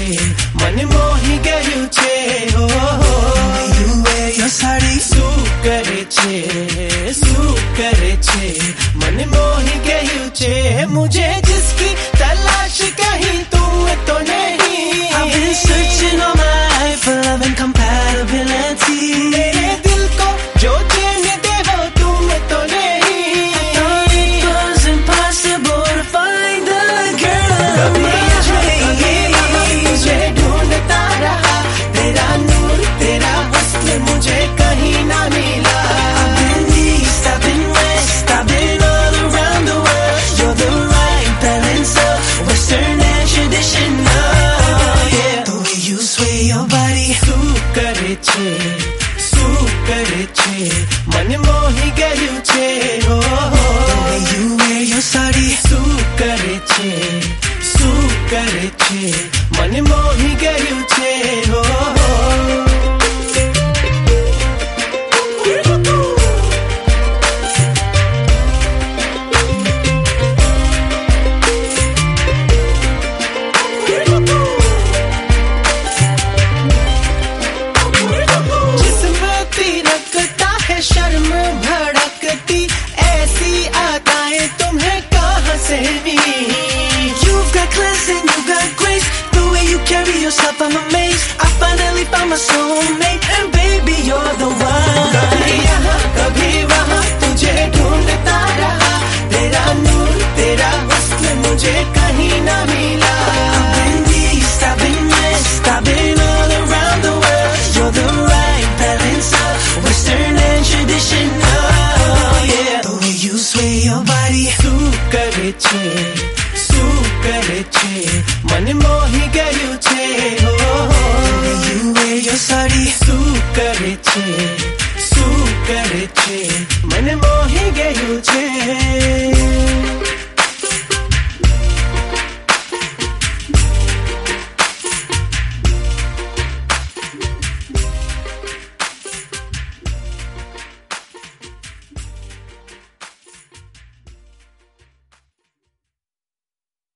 છે મને મોહી ગયું છે હો you wear your સાડી શું કરે છે મને મોહી ગયું છે मुझे जिसकी तलाश कहीं तुम तो नहीं I've been searching all my life for love and compatibility मेरे दिल को जो चैन दे वो तुम तो नहीं I thought it was impossible to find the girl of my dreams मुझे ढूंढता रहा तेरा नूर तेरा हुस्न मुझे कहीं ना मिला I've been east, I've been west, I've been all around the world You're the right balance of Western and traditional yeah. The way you sway your body શું કરે છે મને મોહી ગયું છે oh. The way you wear your sari શું કરે છે મને મોહી ગયું છે oh. शर्म भड़कती ऐसी अदाएं तुम्हें कहाँ से मिली You've got class and you got grace The way you carry yourself I'm amazed I finally found my soulmate And baby you're the one कभी यहाँ कभी वहाँ तुझे ढूंढता रहा तेरा नूर तेरा हुस्न मुझे कहीं ना मिला I've been east, I've been west I've been all around the world You're the right balance of Western and traditional yeah. The way you sway your body શું કરે છે મને મોહી ગયું છે oh. The way you wear your sari શું કરે છે મને મોહી ગયું છે